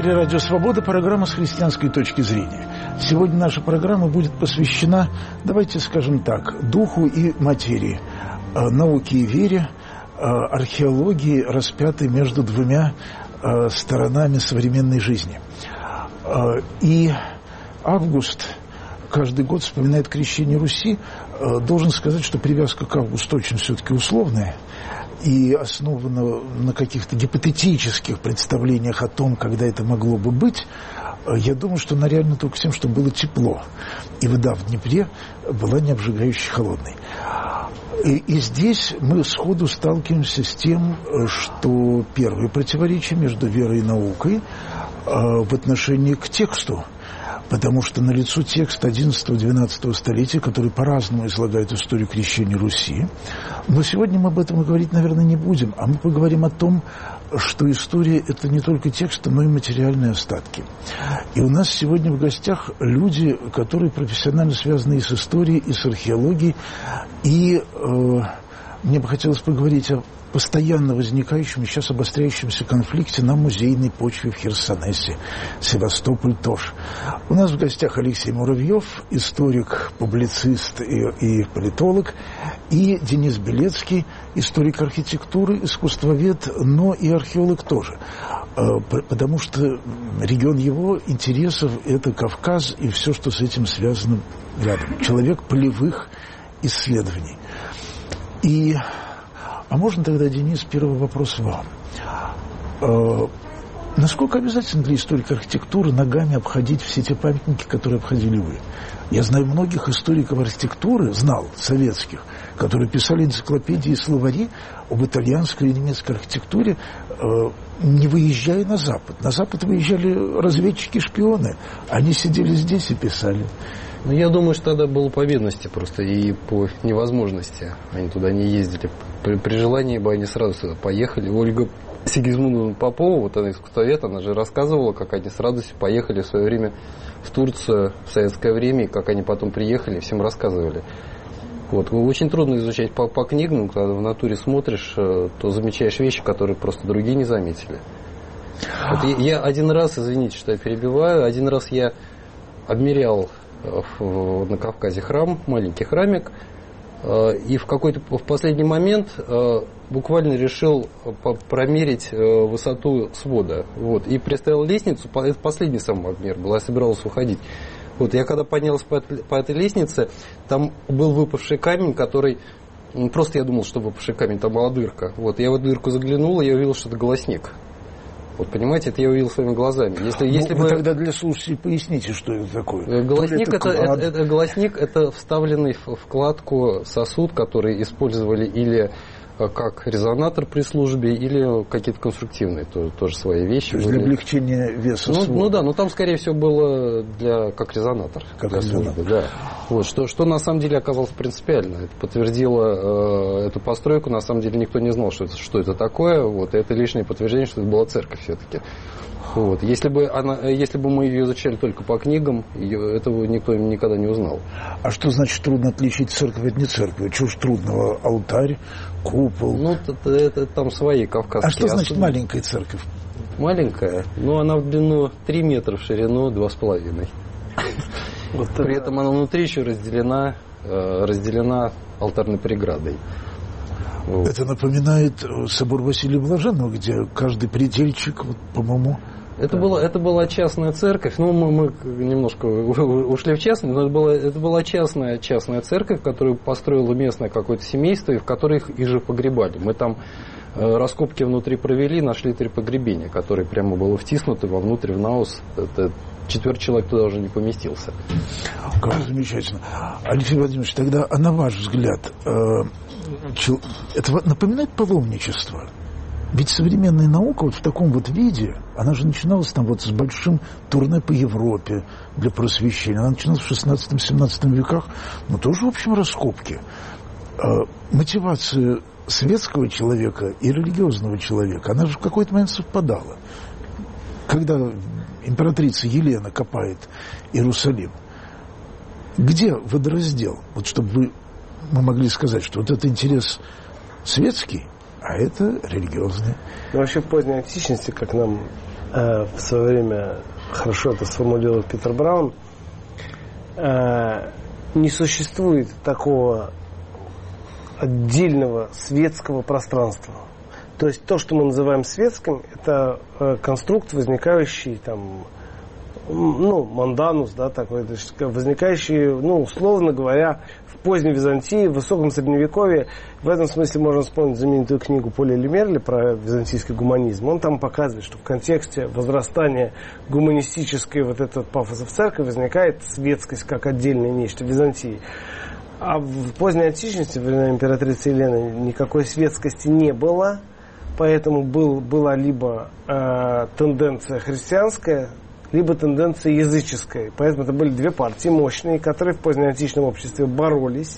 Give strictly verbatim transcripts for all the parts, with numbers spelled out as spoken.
эфире «Радио Свобода», программа «С христианской точки зрения». Сегодня наша программа будет посвящена, давайте скажем так, духу и материи, науке и вере, археологии, распятой между двумя сторонами современной жизни. И Август каждый год вспоминает крещение Руси. Должен сказать, что привязка к Августу очень все-таки условная и основана на каких-то гипотетических представлениях о том, когда это могло бы быть. Я думаю, что она реально только тем, что было тепло, и вода в Днепре была не обжигающе холодной. И, и здесь мы сходу сталкиваемся с тем, что первое противоречие между верой и наукой э, в отношении к тексту. Потому что налицо текст одиннадцатого-двенадцатого столетия, который по-разному излагает историю крещения Руси. Но сегодня мы об этом говорить, наверное, не будем, а мы поговорим о том, что история – это не только текст, но и материальные остатки. И у нас сегодня в гостях люди, которые профессионально связаны и с историей, и с археологией. И э, мне бы хотелось поговорить о постоянно возникающем и сейчас обостряющемся конфликте на музейной почве в Херсонесе, Севастополь тоже. У нас в гостях Алексей Муравьев, историк, публицист и, и политолог, и Денис Белецкий, историк архитектуры, искусствовед, но и археолог тоже. Потому что регион его интересов – это Кавказ и все, что с этим связано рядом. Человек полевых исследований. И А можно тогда, Денис, первый вопрос вам. Э, насколько обязательно для историка архитектуры ногами обходить все те памятники, которые обходили вы? Я знаю многих историков архитектуры, знал, советских, которые писали энциклопедии и словари об итальянской и немецкой архитектуре, э, не выезжая на Запад. На Запад выезжали разведчики-шпионы, они сидели здесь и писали. Ну, я думаю, что тогда было по бедности просто и по невозможности. Они туда не ездили. При, при желании бы они сразу сюда поехали. Ольга Сигизмундовна Попова, вот она искусствовед, она же рассказывала, как они с радостью поехали в свое время в Турцию в советское время, и как они потом приехали, всем рассказывали. Вот. Очень трудно изучать по, по книгам, когда в натуре смотришь, то замечаешь вещи, которые просто другие не заметили. Вот я, я один раз, извините, что я перебиваю, один раз я обмерял В, на Кавказе храм, маленький храмик, и в какой-то в последний момент буквально решил промерить высоту свода. Вот, и приставил лестницу, это последний сам обмер был, я собирался уходить. Вот, я когда поднялся по, по этой лестнице, там был выпавший камень, который, просто я думал, что выпавший камень, там была дырка. Вот, я в эту дырку заглянул, и я увидел, что это голосник. Вот, понимаете, это я увидел своими глазами. Если, ну, если вы бы... тогда для слушателей поясните, что это такое. Голосник это, это, это, это, голосник это вставленный в вкладку сосуд, который использовали или как резонатор при службе, или какие-то конструктивные тоже, тоже свои вещи. То есть были. Для облегчения веса ну, свода. ну да, но там, скорее всего, было для, как резонатор. Как для резонатор. службы, да. Вот, что, что на самом деле оказалось принципиально. Это подтвердило э, эту постройку. На самом деле никто не знал, что это, что это такое. Вот, и это лишнее подтверждение, что это была церковь все-таки. Вот. Если бы она, если бы мы ее изучали только по книгам, ее, этого никто никогда не узнал. А что значит трудно отличить церковь от не церкви? Чего ж трудного? Алтарь, купол? Ну, это, это там свои кавказские. А что значит особенности. маленькая церковь? Маленькая? Ну, она в длину три метра, в ширину два с половиной. При этом она внутри еще разделена, разделена алтарной преградой. Вот. Это напоминает собор Василия Блаженного, где каждый предельчик, вот, по-моему... Это, да. была, это была частная церковь, ну, мы, мы немножко ушли в частную, но это была, это была частная, частная церковь, которую построило местное какое-то семейство, и в которой их и же погребали. Мы там раскопки внутри провели, нашли три погребения, которые прямо было втиснуты вовнутрь в наус. Это четвертый человек туда уже не поместился. Как замечательно. Алексей Владимирович, тогда, а на ваш взгляд, это напоминает паломничество? Ведь современная наука вот в таком вот виде, она же начиналась там вот с большим турне по Европе для просвещения. Она начиналась в шестнадцатом-семнадцатом веках, но тоже, в общем, раскопки. Мотивация светского человека и религиозного человека, она же в какой-то момент совпадала. Когда императрица Елена копает Иерусалим, где водораздел? Вот чтобы вы, мы могли сказать, что вот это интерес светский, а это религиозный. Ну, вообще в поздней античности, как нам э, в свое время хорошо это сформулировал Питер Браун, э, не существует такого отдельного светского пространства. То есть то, что мы называем светским, это э, конструкт, возникающий там, ну, манданус, да, такой, то есть возникающий, ну, условно говоря, в поздней Византии, в высоком Средневековье. В этом смысле можно вспомнить знаменитую книгу Поля Лемерля про византийский гуманизм. Он там показывает, что в контексте возрастания гуманистической вот этого пафоса в церкви возникает светскость как отдельное нечто в Византии. А в поздней античности, во времена императрицы Елены, никакой светскости не было, поэтому был, была либо э, тенденция христианская, либо тенденция языческая. Поэтому это были две партии мощные, которые в позднеантичном обществе боролись.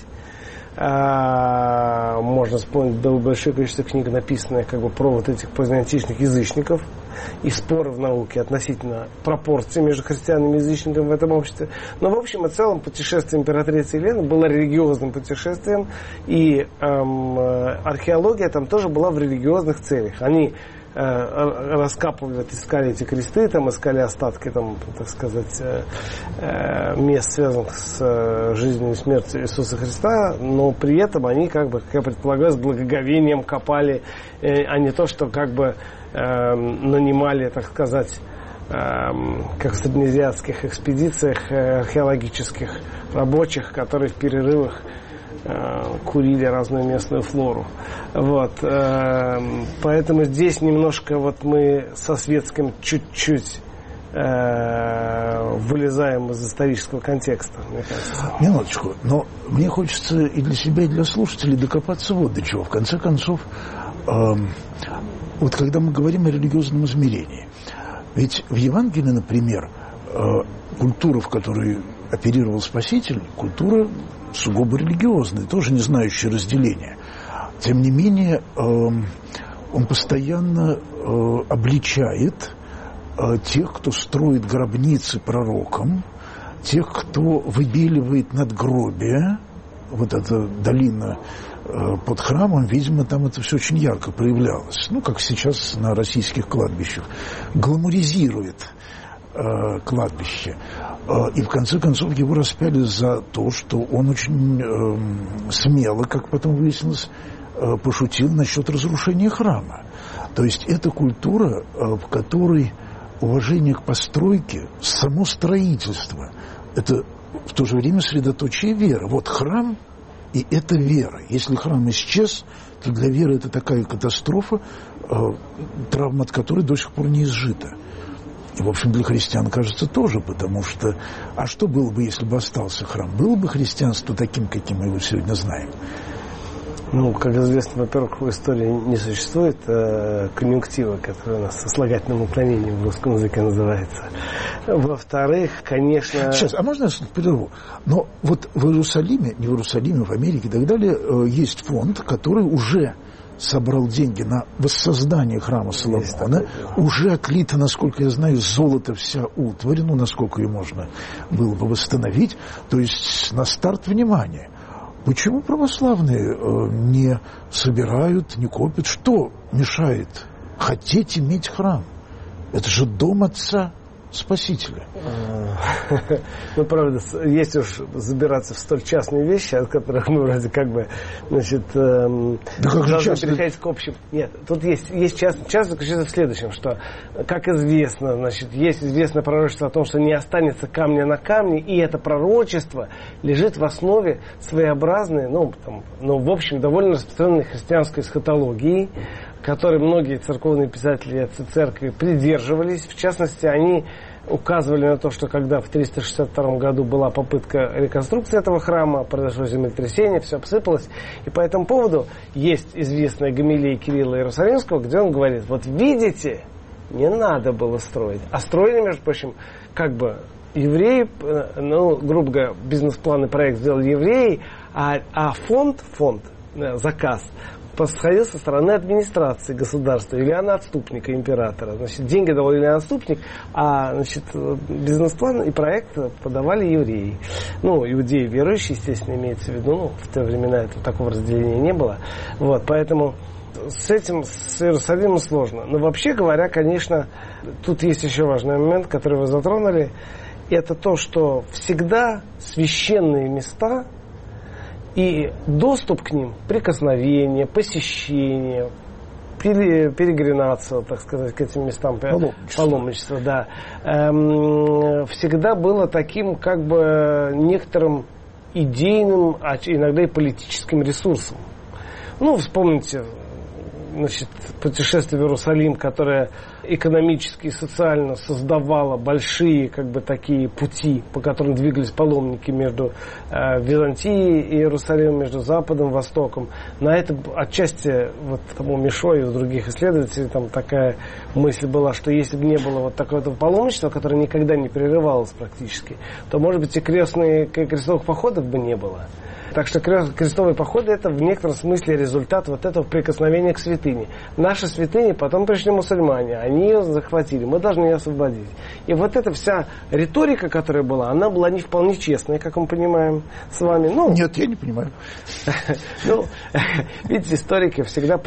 А, можно вспомнить большое количество книг, написанных как бы про вот этих позднеантичных язычников и споры в науке относительно пропорций между христианами и язычниками в этом обществе. Но в общем и целом путешествие императрицы Елены было религиозным путешествием, и эм, археология там тоже была в религиозных целях. Они раскапывали, искали эти кресты, там искали остатки, там, так сказать, мест, связанных с жизнью и смертью Иисуса Христа, но при этом они, как бы, как я предполагаю, с благоговением копали, а не то, что как бы нанимали, так сказать, как в среднеазиатских экспедициях археологических рабочих, которые в перерывах курили разную местную флору. Вот. Поэтому здесь немножко вот мы со светским чуть-чуть вылезаем из исторического контекста, мне кажется. Минуточку, но мне хочется и для себя, и для слушателей докопаться вот до чего. В конце концов, эм, вот когда мы говорим о религиозном измерении, ведь в Евангелии, например, э, культура, в которой оперировал Спаситель, культура сугубо религиозная, тоже не знающая разделения. Тем не менее, э, он постоянно э, обличает э, тех, кто строит гробницы пророкам, тех, кто выбеливает надгробия. Вот эта долина э, под храмом, видимо, там это все очень ярко проявлялось. Ну, как сейчас на российских кладбищах. Гламуризирует э, кладбище. И в конце концов его распяли за то, что он очень э, смело, как потом выяснилось, э, пошутил насчет разрушения храма. То есть это культура, э, в которой уважение к постройке, само строительство, это в то же время средоточие веры. Вот храм, и это вера. Если храм исчез, то для веры это такая катастрофа, э, травма от которой до сих пор не изжита. И, в общем, для христиан, кажется, тоже, потому что... А что было бы, если бы остался храм? Было бы христианство таким, каким мы его сегодня знаем? Ну, как известно, во-первых, в истории не существует э, конъюнктива, который у нас сослагательным уклонением в русском языке называется. Во-вторых, конечно... Сейчас, а можно я прерву? Но вот в Иерусалиме, не в Иерусалиме, в Америке и так далее, э, есть фонд, который уже собрал деньги на воссоздание храма Соломона. Уже отлито, насколько я знаю, золото вся утварь, ну, насколько ее можно было бы восстановить. То есть на старт внимания. Почему православные э, не собирают, не копят? Что мешает хотеть иметь храм? Это же дом Отца Спасителя. Ну, правда, если уж забираться в столь частные вещи, от которых мы вроде как бы, значит, эм, да как должны часто... переходить к общим. Нет, тут есть, есть частно, часто заключается в следующем, что, как известно, значит, есть известное пророчество о том, что не останется камня на камне, и это пророчество лежит в основе своеобразной, ну, там, ну, в общем, довольно распространенной христианской эсхатологии, которой многие церковные писатели отцы церкви придерживались. В частности, они указывали на то, что когда в триста шестьдесят втором году была попытка реконструкции этого храма, произошло землетрясение, все обсыпалось. И по этому поводу есть известная гомилия Кирилла Иерусалимского, где он говорит: вот видите, не надо было строить. А строили, между прочим, как бы евреи, ну, грубо говоря, бизнес-план и проект сделали евреи, а, а фонд, фонд, заказ подходил со стороны администрации государства, Юлиана Отступника, императора. Значит, деньги давал Юлиан Отступник, а, значит, бизнес-план и проект подавали евреи. Ну, иудеи верующие, естественно, имеется в виду. Ну, в те времена это, такого разделения не было. Вот, поэтому С этим, с Иерусалимом сложно. Но вообще говоря, конечно, тут есть еще важный момент, который вы затронули. Это то, что всегда священные места и доступ к ним, прикосновение, посещение, перегринаться, так сказать, к этим местам, паломничество, паломничество да, эм, всегда было таким как бы некоторым идейным, а иногда и политическим ресурсом. Ну, вспомните, значит, путешествие в Иерусалим, которое экономически и социально создавало большие как бы такие пути, по которым двигались паломники между э, Византией и Иерусалимом, между Западом и Востоком. На это отчасти вот тому Мишо и у других исследователей там такая мысль была, что если бы не было вот такого паломничества, которое никогда не прерывалось практически, то, может быть, и крестные, крестовых походов бы не было. Так что крестовые походы — это в некотором смысле результат вот этого прикосновения к святыне. Наши святыни потом пришли мусульмане, они ее захватили, мы должны ее освободить. И вот эта вся риторика, которая была, она была не вполне честная, как мы понимаем с вами. Ну, нет, я не понимаю. Ну, видите, историки всегда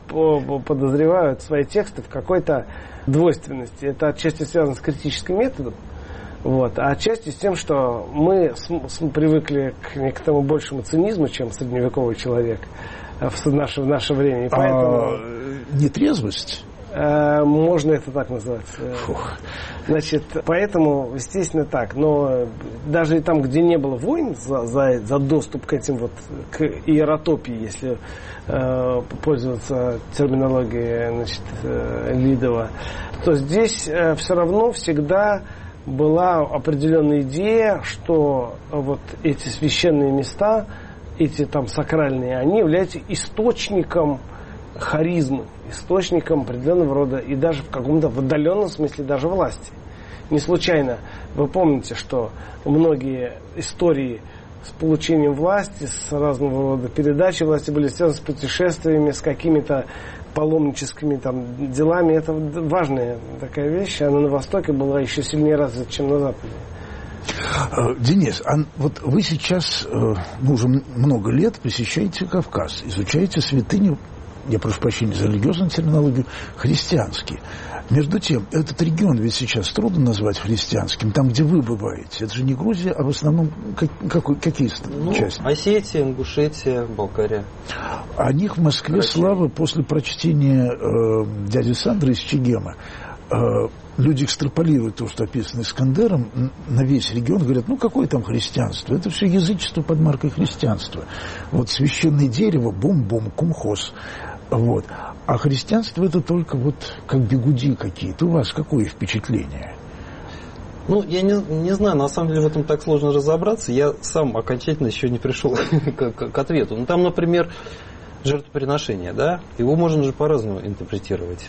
подозревают свои тексты в какой-то двойственности. Это отчасти связано с критическим методом. Вот. А отчасти с тем, что мы с, с, привыкли к, к тому большему цинизму, чем средневековый человек в наше, в наше время. И поэтому, а нетрезвость? Э, можно это так назвать. Фух. Значит, поэтому, естественно, так. Но даже и там, где не было войн за, за, за доступ к этим вот, к иеротопии, если э, пользоваться терминологией, значит, э, Лидова, то здесь э, все равно всегда была определенная идея, что вот эти священные места, эти там сакральные, они являются источником харизмы, источником определенного рода и даже в каком-то в отдаленном смысле даже власти. Не случайно вы помните, что многие истории с получением власти, с разного рода передачей власти были связаны с путешествиями, с какими-то паломническими там делами. Это важная такая вещь. Она на Востоке была еще сильнее развита, чем на Западе. Денис, а вот вы сейчас, ну, уже много лет посещаете Кавказ, изучаете святыню, я прошу прощения за религиозную терминологию, христианские. Между тем, этот регион ведь сейчас трудно назвать христианским, там, где вы бываете. Это же не Грузия, а в основном как, какой, какие ну, части? Осетия, Ингушетия, Балкария. О них в Москве Россия. Слава после прочтения э, дяди Сандры из Чегема. Э, люди экстраполируют то, что описано Искандером, на весь регион, говорят, ну какое там христианство? Это все язычество под маркой христианства. Вот священное дерево, бум-бум, кумхоз. Вот. А христианство это только вот как бигуди какие-то. У вас какое впечатление? Ну, я не, не знаю, на самом деле в этом так сложно разобраться. Я сам окончательно еще не пришел к, к, к ответу. Ну, там, например, жертвоприношение, да? Его можно же по-разному интерпретировать.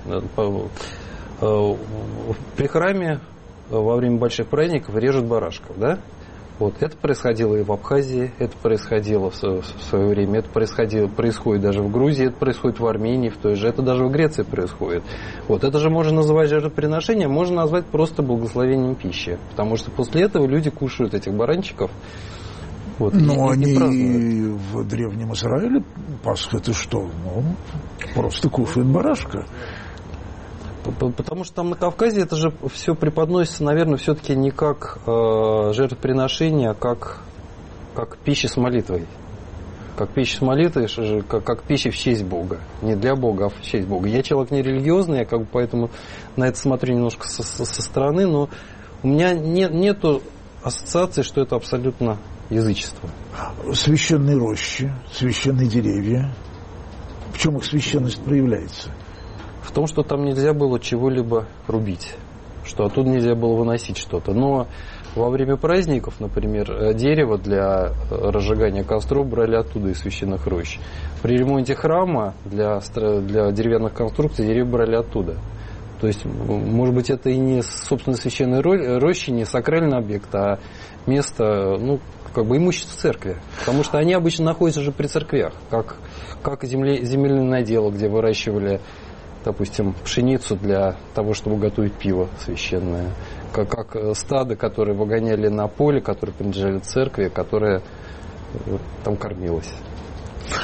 При храме во время больших праздников режут барашков, да? Вот. Это происходило и в Абхазии, это происходило в свое время, это происходило, происходит даже в Грузии, это происходит в Армении, в той же, это даже в Греции происходит. Вот. Это же можно называть жертвоприношением, можно назвать просто благословением пищи, потому что после этого люди кушают этих баранчиков. Вот, но и, они и в Древнем Израиле, Пасха это что? Ну, просто кушают барашка. Потому что там на Кавказе это же все преподносится, наверное, все-таки не как э, жертвоприношение, а как, как пища с молитвой. Как пища с молитвой, как, как пища в честь Бога. Не для Бога, а в честь Бога. Я человек нерелигиозный, я как бы поэтому на это смотрю немножко со, со, со стороны, но у меня нет нету ассоциации, что это абсолютно язычество. Священные рощи, священные деревья. В чем их священность проявляется? В том, что там нельзя было чего-либо рубить, что оттуда нельзя было выносить что-то. Но во время праздников, например, дерево для разжигания костров брали оттуда из священных рощ. При ремонте храма для, для деревянных конструкций деревья брали оттуда. То есть, может быть, это и не собственно священная роща, не сакральный объект, а место, ну, как бы имущество церкви. Потому что они обычно находятся же при церквях, как, как земле, земельные наделы, где выращивали, допустим, пшеницу для того, чтобы готовить пиво священное. Как, как стадо, которые выгоняли на поле, которые принадлежали церкви, которое вот, там кормилось.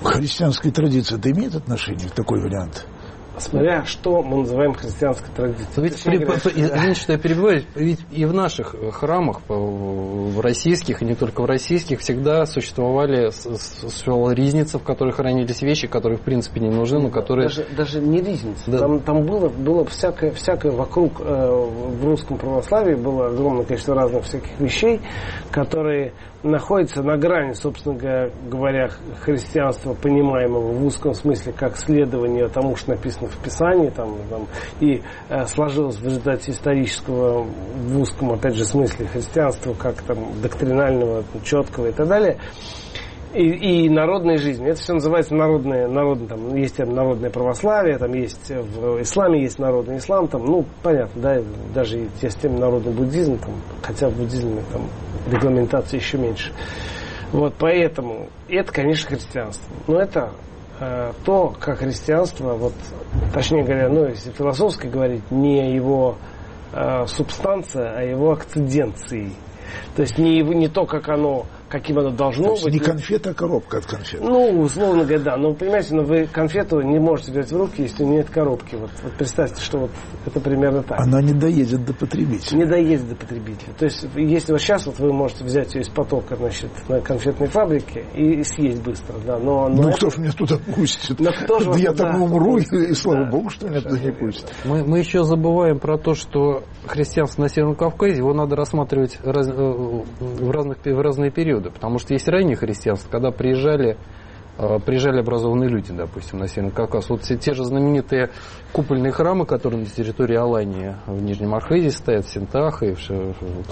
христианской традиции это имеет отношение к такой вариант? Смотря что мы называем христианской традицией. Ведь, при, говоря, что... Извините, что я перебиваю, ведь и в наших храмах, в российских, и не только в российских, всегда существовали, существовала ризница, в которой хранились вещи, которые в принципе не нужны, но которые... Даже, даже не ризница. Да. Там, там было, было всякое, всякое вокруг, э, в русском православии было огромное количество разных всяких вещей, которые находятся на грани, собственно говоря, христианства, понимаемого в узком смысле, как следование тому, что написано в Писании, там, там, и э, сложилось в результате исторического, в узком, опять же, смысле христианства, как там доктринального, четкого и так далее. И, и народной жизни. Это все называется народное, народное, там есть там народное православие, там есть в исламе есть народный ислам, там, ну, понятно, да, даже есть тем народный буддизм, там, хотя в буддизме там регламентация еще меньше. Вот, поэтому это, конечно, христианство. Но это э, то, как христианство, вот, точнее говоря, ну, если философски говорить, не его э, субстанция, а его акциденции. То есть не, не то, как оно, каким оно должно быть. Не конфета, а коробка от конфет. Ну, условно говоря, да. Но, понимаете, но вы конфету не можете взять в руки, если нет коробки. Вот, вот представьте, что вот это примерно так. Она не доедет до потребителя. Не доедет до потребителя. То есть, если вот сейчас вот вы можете взять ее из потока, значит, на конфетной фабрике и съесть быстро, да. Но, но ну, это... кто же меня туда пустит? Но кто же да я туда там умру, пустит? И слава да. Богу, что меня туда не пустят. Мы, мы еще забываем про то, что христианство на Северном Кавказе, его надо рассматривать раз, в, разных, в разные периоды. Потому что есть раннее христианство, когда приезжали, приезжали образованные люди, допустим, на Северный Кавказ. Вот те же знаменитые купольные храмы, которые на территории Алании в Нижнем Архизе стоят, в Синтах и в,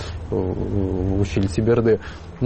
в ущелье Теберды,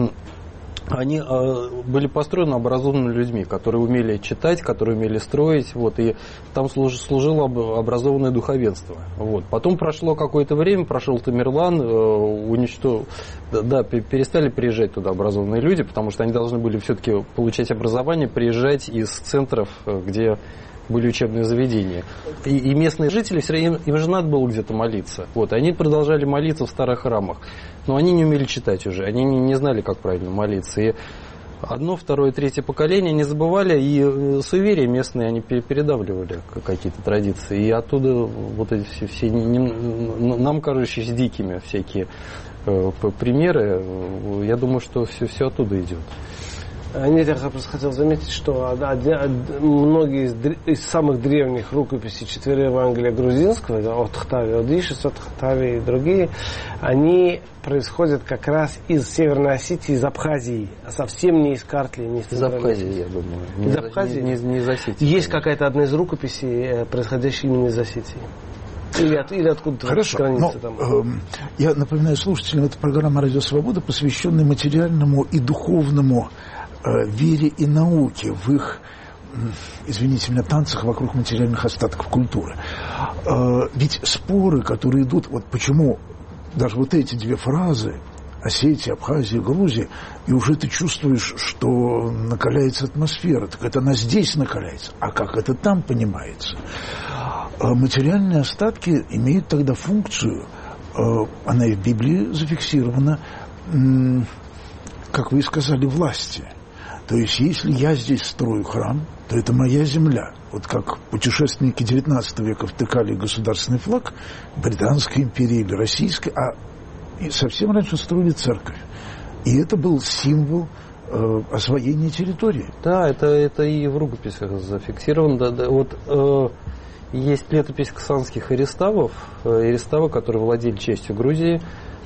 они э, были построены образованными людьми, которые умели читать, которые умели строить, вот, и там служ, служило образованное духовенство. Вот. Потом прошло какое-то время, прошел Тамерлан, э, уничтожил, да, да, перестали приезжать туда образованные люди, потому что они должны были все-таки получать образование, приезжать из центров, где были учебные заведения. И, и местные жители, все время, им же надо было где-то молиться. Вот, и они продолжали молиться в старых храмах. Но они не умели читать уже, они не, не знали, как правильно молиться. И одно, второе, третье поколение не забывали, и суеверия местные они передавливали какие-то традиции. И оттуда вот эти все, все не, нам кажущиеся дикими всякие э, примеры, я думаю, что все, все оттуда идет. Нет, я просто хотел заметить, что многие из, из самых древних рукописей четыре Евангелия грузинского, от Хтави Одишес, от Хтави и другие, они происходят как раз из Северной Осетии, из Абхазии, а совсем не из Картлии, не из Из Абхазии, я думаю. Не из Абхазии? Не, не, не из Осетии. Есть какая-то одна из рукописей, происходящая именно из Осетии. Или, от, или откуда-то. Хорошо, но там. э, я напоминаю слушателям, это программа «Радио Свобода», посвященная материальному и духовному вере и науке в их, извините меня, танцах вокруг материальных остатков культуры. Ведь споры, которые идут, вот почему даже вот эти две фразы, Осетия, Абхазия, Грузия, и уже ты чувствуешь, что накаляется атмосфера, так это она здесь накаляется, а как это там понимается? Материальные остатки имеют тогда функцию, она и в Библии зафиксирована, как вы и сказали, власти. То есть, если я здесь строю храм, то это моя земля. Вот как путешественники девятнадцатого века втыкали государственный флаг Британской империи или Российской, а совсем раньше строили церковь. И это был символ э, освоения территории. Да, это, это и в рукописях зафиксировано. Да, да, вот э, есть летопись ксанских эреставов, эреставы, которые владели частью Грузии.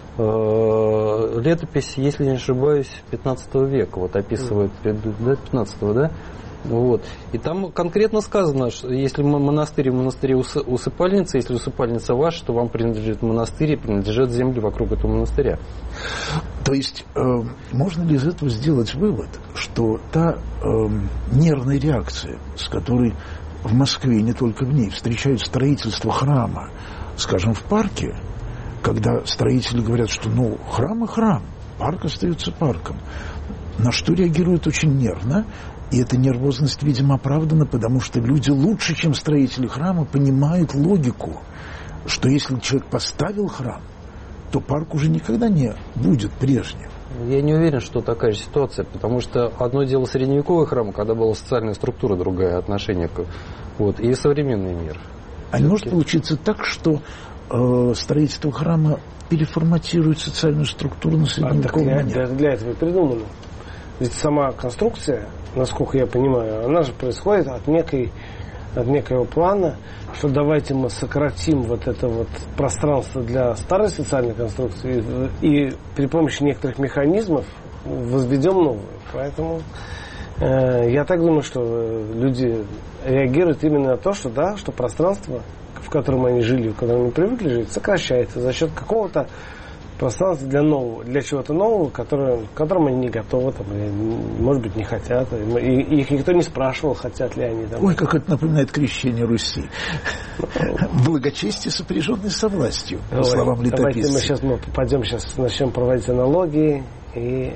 Летопись, если не ошибаюсь, пятнадцатого века, вот описывает, да, пятнадцатого, да? Вот. И там конкретно сказано, что если монастырь в монастыре усыпальница, если усыпальница ваша, то вам принадлежит монастырь и принадлежат земли вокруг этого монастыря. То есть, э, можно ли из этого сделать вывод, что та э, нервная реакция, с которой в Москве, и не только в ней, встречают строительство храма, скажем, в парке, когда строители говорят, что ну, храм и храм, парк остается парком, на что реагируют очень нервно, и эта нервозность, видимо, оправдана, потому что люди лучше, чем строители храма, понимают логику, что если человек поставил храм, то парк уже никогда не будет прежним. Я не уверен, что такая же ситуация, потому что одно дело средневековый храм, когда была социальная структура другая, отношение к... Вот, и современный мир. А не может получиться так, что э, строительство храма переформатирует социальную структуру на средневековый а, манер? Для, для этого и придумано. Ведь сама конструкция, насколько я понимаю, она же происходит от некой, от некого плана, что давайте мы сократим вот это вот пространство для старой социальной конструкции и, и при помощи некоторых механизмов возведем новую. Поэтому э, я так думаю, что люди реагируют именно на то, что да, что пространство, в котором они жили, в котором они привыкли жить, сокращается за счет какого-то пространства для нового, для чего-то нового, которое, к которому они не готовы, там, или, может быть, не хотят. И их никто не спрашивал, хотят ли они. Там. Ой, как это напоминает крещение Руси. Благочестие, сопряженное со властью, по словам летописца. Давайте мы сейчас мы пойдем, сейчас начнем проводить аналогии. И,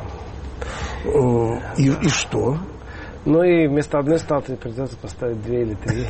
и, и что? Ну и вместо одной статуи придется поставить две или три.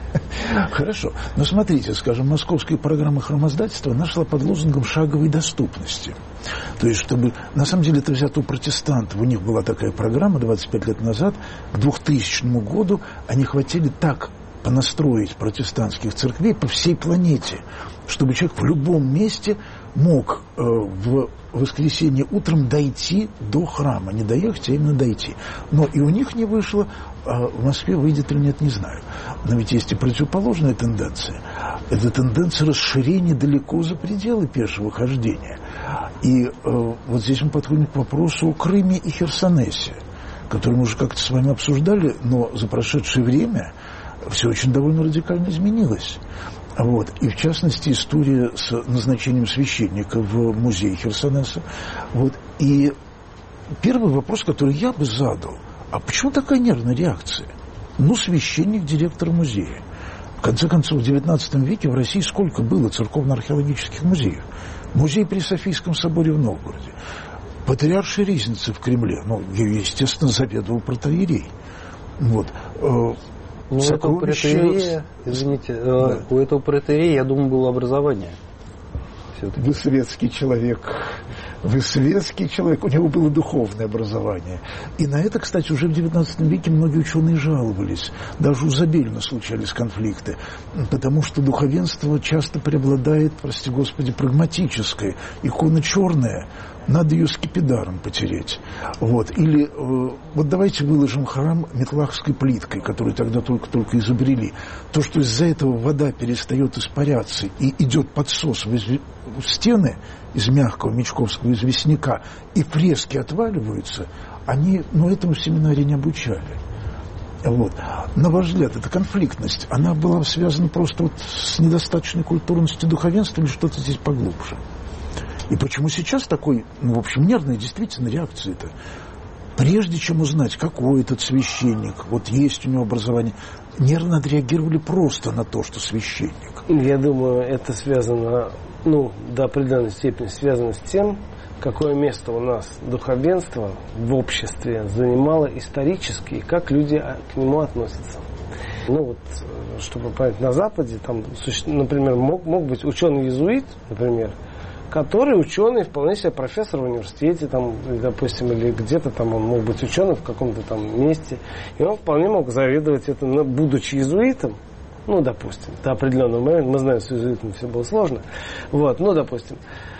Хорошо. Но смотрите, скажем, московская программа храмоздательства нашла под лозунгом шаговой доступности. То есть, чтобы... На самом деле, это взято у протестантов. У них была такая программа двадцать пять лет назад. К двухтысячному году они хотели так понастроить протестантских церквей по всей планете, чтобы человек в любом месте мог э, в воскресенье утром дойти до храма. Не доехать, а именно дойти. Но и у них не вышло. А в Москве выйдет или нет, не знаю. Но ведь есть и противоположная тенденция. Это тенденция расширения далеко за пределы пешего хождения. И э, вот здесь мы подходим к вопросу о Крыме и Херсонесе, который мы уже как-то с вами обсуждали, но за прошедшее время все очень довольно радикально изменилось. Вот. И, в частности, история с назначением священника в музей Херсонеса. Вот. И первый вопрос, который я бы задал, а почему такая нервная реакция? Ну, священник, директор музея. В конце концов, в девятнадцатом веке в России сколько было церковно-археологических музеев? Музей при Софийском соборе в Новгороде. Патриаршая ризница в Кремле. Ну, ее, естественно, заведовал протоиерей. Вот. Ну, у этого протоиерея, извините, да. у этого протоиерея, я думаю, было образование. Все-таки. Вы светский человек. Вы светский человек. У него было духовное образование. И на это, кстати, уже в девятнадцатом веке многие ученые жаловались. Даже у Забелина случались конфликты. Потому что духовенство часто преобладает, прости господи, прагматическое. Икона черная, надо ее скипидаром потереть. Вот. Или э, вот давайте выложим храм метлахской плиткой, которую тогда только-только изобрели. То, что из-за этого вода перестает испаряться и идет подсос в, изв... в стены из мягкого мечковского известняка, и фрески отваливаются, они, ну, этому в семинаре не обучали. Вот. На ваш взгляд, эта конфликтность, она была связана просто вот с недостаточной культурностью духовенства или что-то здесь поглубже? И почему сейчас такой, ну, в общем, нервная действительно реакция-то? Прежде чем узнать, какой этот священник, вот есть у него образование, нервно отреагировали просто на то, что священник. Я думаю, это связано, ну, до определенной степени связано с тем, какое место у нас духовенство в обществе занимало исторически, и как люди к нему относятся. Ну вот, чтобы понять, на Западе, там, например, мог, мог быть ученый-иезуит, например, который ученый, вполне себе профессор в университете, там, допустим, или где-то там он мог быть ученым в каком-то там месте, и он вполне мог заведовать это, будучи иезуитом, ну, допустим, до определенного момента, мы знаем, с иезуитами все было сложно, вот, ну, допустим.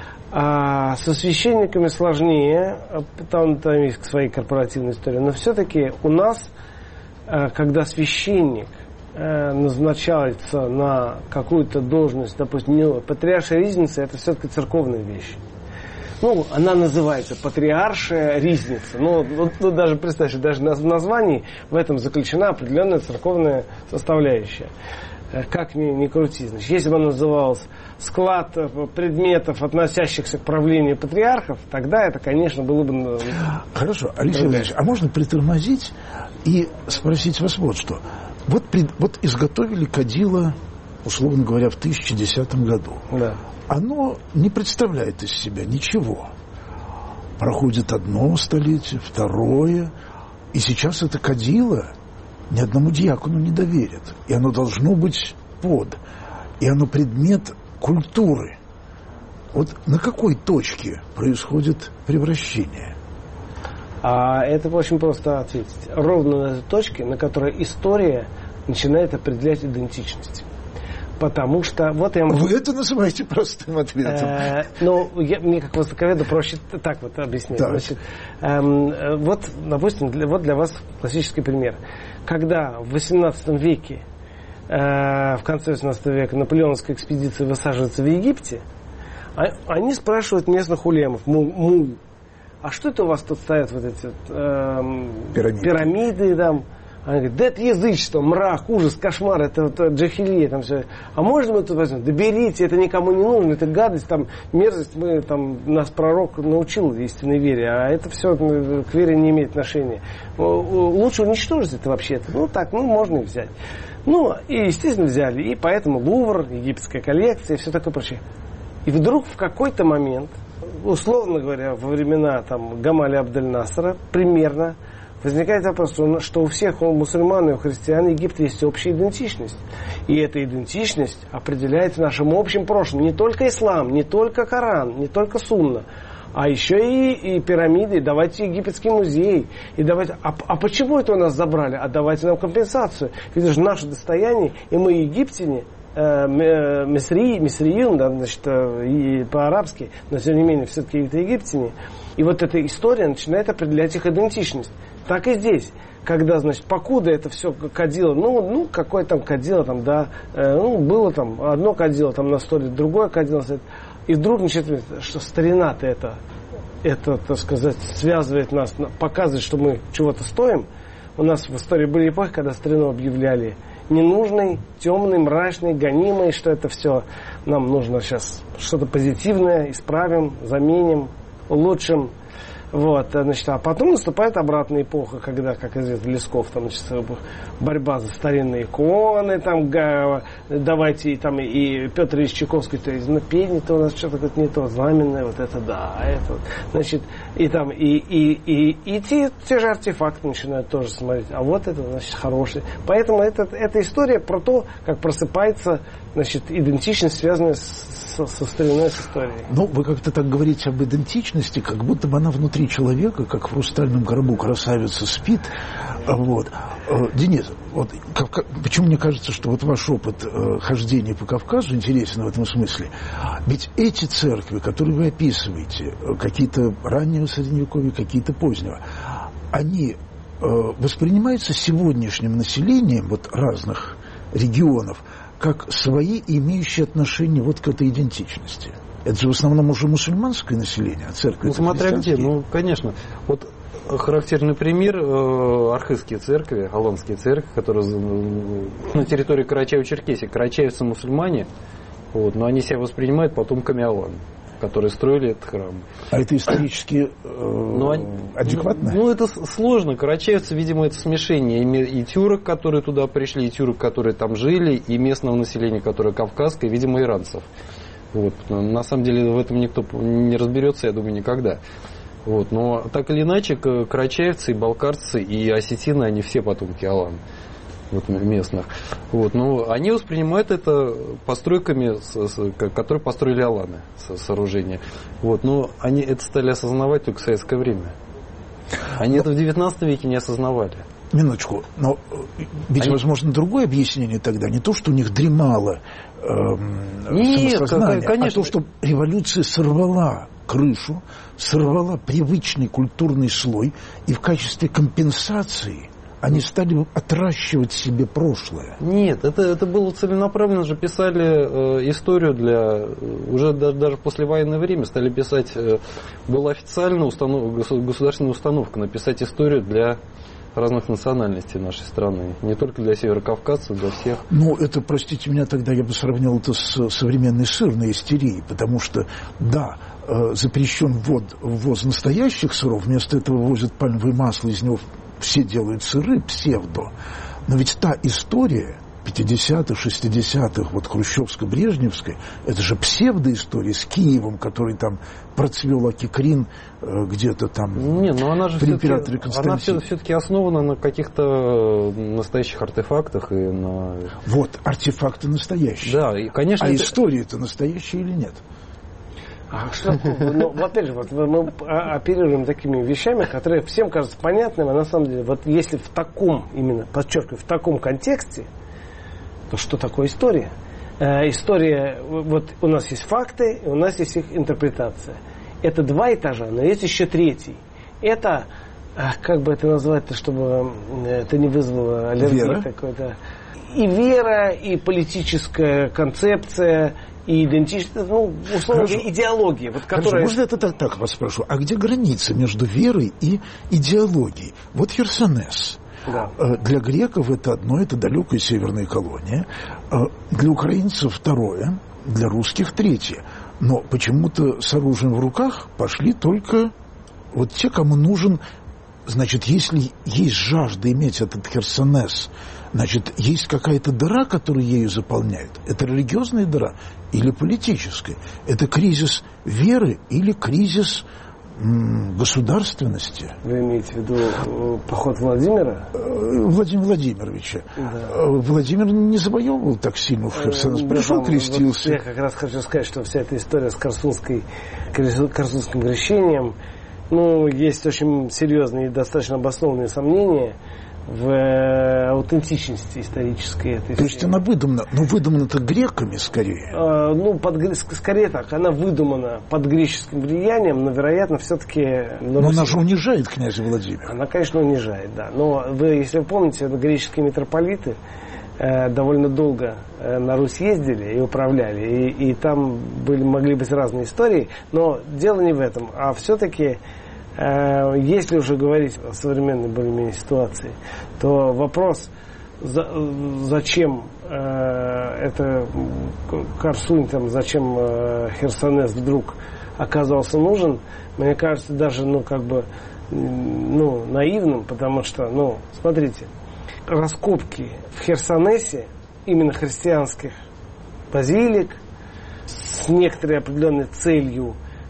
А со священниками сложнее, там, там есть свои корпоративные истории, но все-таки у нас, когда священник назначается на какую-то должность, допустим, не, патриаршая ризница, это все-таки церковная вещь. Ну, она называется патриаршая ризница. Ну, вот, ну даже представьте, даже в названии в этом заключена определенная церковная составляющая. Как ни, ни крути. Значит, если бы она называлась склад предметов, относящихся к правлению патриархов, тогда это, конечно, было бы... Хорошо, Алексей Владимирович, а можно притормозить и спросить вас вот что. Вот, вот изготовили кадило, условно говоря, в тысяча десятом году. Да. Оно не представляет из себя ничего. Проходит одно столетие, второе, и сейчас это кадило ни одному диакону не доверят. И оно должно быть под. И оно предмет культуры. Вот на какой точке происходит превращение? А это очень просто ответить. Ровно на этой точке, на которой история начинает определять идентичность. Потому что вот я могу... Вы это называете простым ответом. Э, ну, я, мне как востоковеду проще так вот объяснять. Так. Значит, эм, вот, допустим, для, вот для вас классический пример. Когда в восемнадцатом веке, э, в конце восемнадцатого века наполеоновская экспедиция высаживается в Египте, а, они спрашивают местных улемов, мул, мул, а что это у вас тут стоят вот эти эм, пирамиды, пирамиды там? Они говорят, да это язычество, мрак, ужас, кошмар, это вот джахилия, там все. А можно мы тут возьмем? Да берите, это никому не нужно, это гадость, там, мерзость, мы, там, нас пророк научил истинной вере, а это все к вере не имеет отношения. Лучше уничтожить это вообще-то. Ну так, ну можно и взять. Ну, и, естественно, взяли. И поэтому Лувр, египетская коллекция, и все такое прочее. И вдруг в какой-то момент, условно говоря, во времена там Гамаля Абдель-Насра, примерно, возникает вопрос, что у всех у мусульман и у христиан Египта есть общая идентичность. И эта идентичность определяется нашим общим прошлым. Не только ислам, не только Коран, не только сунна, а еще и, и пирамиды, и давайте египетский музей. И давайте, а, а почему это у нас забрали? А давайте нам компенсацию. Ведь это же наше достояние, и мы египтяне, Мисри, Мисриюн, да, значит, и по-арабски, но тем не менее все-таки это египтяне. И вот эта история начинает определять их идентичность. Так и здесь. Когда, значит, покуда это все кадило, ну, ну, какое там кадило, там, да, э, ну, было там одно кадило там на столе, другое кадило, и вдруг, значит, что старина-то это, это, так сказать, связывает нас, показывает, что мы чего-то стоим. У нас в истории были эпохи, когда старину объявляли ненужной, темной, мрачной, гонимой, что это все нам нужно сейчас что-то позитивное, исправим, заменим, улучшим. Вот, значит, а потом наступает обратная эпоха, когда, как известно, Лесков, там, значит, борьба за старинные иконы, там, давайте, и, там, и Петр Ильич Чайковский, то есть, напение-то у нас что-то как не то, знаменное, вот это да, это вот, значит, и там, и, и, и, и те, те же артефакты начинают тоже смотреть, а вот это, значит, хороший. Поэтому это, эта история про то, как просыпается, значит, идентичность, связанная с со стариной, с историей. Ну, вы как-то так говорите об идентичности, как будто бы она внутри человека, как в хрустальном гробу красавица спит. Вот. Денис, вот как, почему мне кажется, что вот ваш опыт э, хождения по Кавказу интересен в этом смысле? Ведь эти церкви, которые вы описываете, какие-то раннего Средневековья, какие-то позднего, они э, воспринимаются сегодняшним населением вот разных регионов как свои, имеющие отношение вот к этой идентичности. Это же в основном уже мусульманское население, а церковь... Ну, смотря где, ну, конечно. Вот характерный пример, э, архызские церкви, аланские церкви, которые на территории Карачаево-Черкесии. Карачаевцы мусульмане, вот, но они себя воспринимают потомками Алан, которые строили этот храм. А это исторически э, ну, адекватно? Ну, это сложно. Карачаевцы, видимо, это смешение и тюрок, которые туда пришли, и тюрок, которые там жили, и местного населения, которое кавказское, видимо, иранцев. Вот. На самом деле в этом никто не разберется, я думаю, никогда. Вот. Но так или иначе, карачаевцы, и балкарцы, и осетины, они все потомки Алан. Вот, местных. Вот, но они воспринимают это постройками, с, с, которые построили аланы, с, сооружения. Вот, но они это стали осознавать только в советское время. Они но... это в девятнадцатом веке не осознавали. Минуточку, но ведь, они... возможно, другое объяснение тогда. Не то, что у них дремало эм, Нет, самосознание, конечно. а то, что революция сорвала крышу, сорвала привычный культурный слой, и в качестве компенсации они стали отращивать себе прошлое. Нет, это, это было целенаправленно же писали э, историю для... Уже даже, даже в послевоенное время стали писать... Э, была официальная установ, государственная установка написать историю для разных национальностей нашей страны. Не только для северокавказцев, для всех. Ну, это, простите меня, тогда я бы сравнил это с современной сырной истерией, потому что, да, э, запрещен ввод, ввоз настоящих сыров, вместо этого возят пальмовое масло, из него все делают сыры, псевдо. Но ведь та история пятидесятых, шестидесятых, вот хрущевско-брежневской, это же псевдоистория с Киевом, который там процвел Акикрин э, где-то там. Не, но она же при императоре Константине. Она все-таки основана на каких-то настоящих артефактах и на... Вот, артефакты настоящие. Да, и, конечно... А это... история-то настоящая или нет? А что, ну, опять же, вот мы оперируем такими вещами, которые всем кажутся понятными, а на самом деле, вот если в таком, именно, подчеркиваю, в таком контексте, то что такое история? Э, история, вот у нас есть факты, и у нас есть их интерпретация. Это два этажа, но есть еще третий. Это, как бы это назвать-то, чтобы это не вызвало аллергии какой-то. И вера, и политическая концепция, и идентичность, ну, условно говоря, идеология. Вот, которая... Можно это так, так вас спрошу? А где граница между верой и идеологией? Вот Херсонес. Да. Для греков это одно, это далекая северная колония. Для украинцев второе, для русских третье. Но почему-то с оружием в руках пошли только вот те, кому нужен. Значит, если есть жажда иметь этот Херсонес, значит, есть какая-то дыра, которую ею заполняют. Это религиозная дыра или политическая? Это кризис веры или кризис м, государственности? Вы имеете в виду поход Владимира? Владимира Владимировича. Да. Владимир не завоевывал так сильно в Херсонес. Да, пришел, там, крестился. Вот я как раз хочу сказать, что вся эта история с Корсунской, Корсунским крещением, ну, есть очень серьезные и достаточно обоснованные сомнения в э, аутентичности исторической этой То есть она выдумана, но выдумана-то греками скорее? Э, ну, под, скорее так, она выдумана под греческим влиянием, но, вероятно, все-таки... Но она же унижает князя Владимира. Она, конечно, унижает, да. Но вы, если вы помните, греческие митрополиты э, довольно долго э, на Русь ездили и управляли, и, и там были, могли быть разные истории, но дело не в этом, а все-таки... Если уже говорить о современной более-менее ситуации, то вопрос, за, зачем э, это Корсунь, там, зачем э, Херсонес вдруг оказался нужен, мне кажется, даже, ну, как бы, ну, наивным, потому что, ну, смотрите, раскопки в Херсонесе, именно христианских базилик, с некоторой определенной целью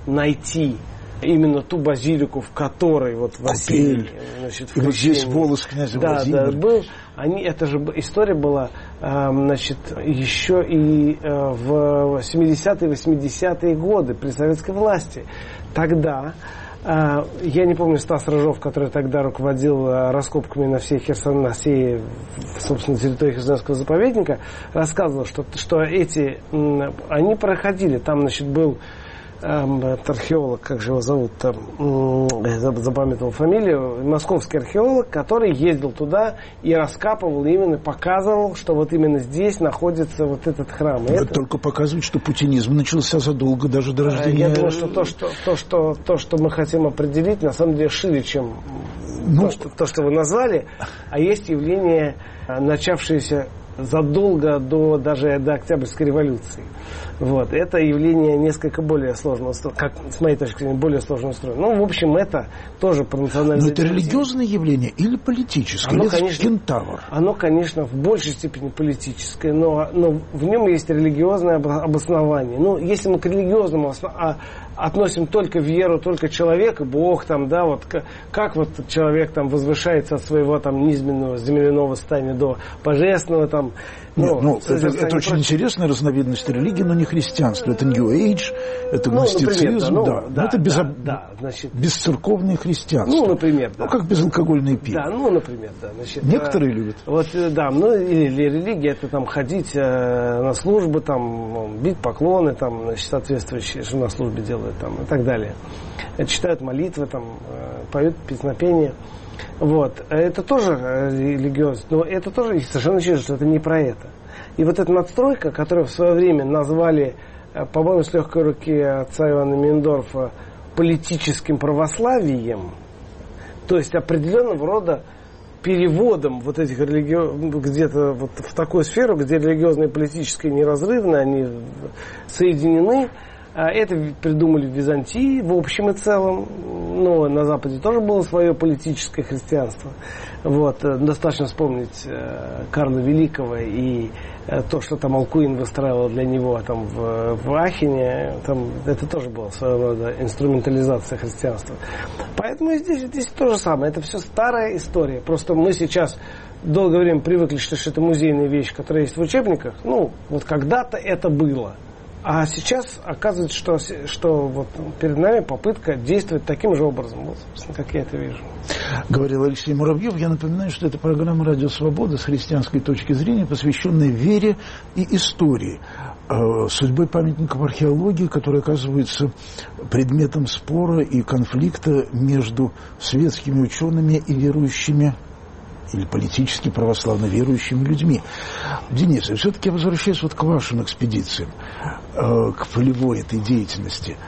найти именно ту базилику, в которой вот Василий, значит, в и вот здесь волос князя да, Владимира. Да, был. Они, эта же история была, э, значит, еще и э, в семидесятые, восьмидесятые годы при советской власти. Тогда, э, я не помню, Стас Рыжов, который тогда руководил э, раскопками на всей Херсон, на всей, собственно, территории Херсонского заповедника, рассказывал, что, что эти, э, они проходили, там, значит, был этот археолог, как же его зовут, там, запамятовал фамилию, московский археолог, который ездил туда и раскапывал, и именно показывал, что вот именно здесь находится вот этот храм. Это, это только показывает, что путинизм начался задолго даже до рождения. Я думаю, что то, что, то, что, то, что мы хотим определить, на самом деле шире, чем ну, то, что, то, что вы назвали, а есть явление, начавшееся задолго до даже до Октябрьской революции. Вот. Это явление несколько более сложно устроено, как с моей точки зрения, более сложно устроено. Ну, в общем, это тоже по национальной... Но это религиозное явление или политическое? Оно, или конечно, кентавр? Оно, конечно, в большей степени политическое, но, но в нем есть религиозное обоснование. Ну, если мы к религиозному основ... относим только веру, только человека, Бог там, да, вот как вот человек там возвышается от своего там низменного земляного состояния до божественного там. Нет, ну, ну это, это очень прочее. Интересная разновидность религии, но не христианство. Это New Age, это ну, гностицизм, например, да. да. Ну, да, это безо... да, да, значит... бесцерковное христианство. Ну, например, да. Ну, как безалкогольное пиво. Да, ну, например, да. Значит, некоторые а, любят. Вот, да, ну, или религия, это там ходить э, на службы, там, бить поклоны, там, значит, соответствующие, что на службе делают, там, и так далее. Читают молитвы, там, э, поют песнопения. Вот. Это тоже религиозность, но это тоже совершенно очевидно, что это не про это. И вот эта надстройка, которую в свое время назвали, по-моему, с легкой руки отца Ивана Мейндорфа, политическим православием, то есть определенного рода переводом вот этих религиозных, где-то вот в такую сферу, где религиозное и политическое неразрывно, они соединены. Это придумали в Византии в общем и целом, но на Западе тоже было свое политическое христианство. Вот. Достаточно вспомнить Карла Великого и то, что там Алкуин выстраивал для него там, в, в Ахене, там, это тоже была своего рода инструментализация христианства. Поэтому здесь, здесь то же самое. Это все старая история. Просто мы сейчас долгое время привыкли, что это музейная вещь, которая есть в учебниках. Ну, вот когда-то это было. А сейчас оказывается, что, что вот перед нами попытка действовать таким же образом, вот, собственно, как я это вижу. Говорил Алексей Муравьев. Я напоминаю, что это программа «Радио Свобода» с христианской точки зрения, посвященная вере и истории. Судьбой памятников археологии, которые оказываются предметом спора и конфликта между светскими учеными и верующими или политически православно верующими людьми. Денис, все-таки я возвращаюсь вот к вашим экспедициям, к полевой этой деятельности.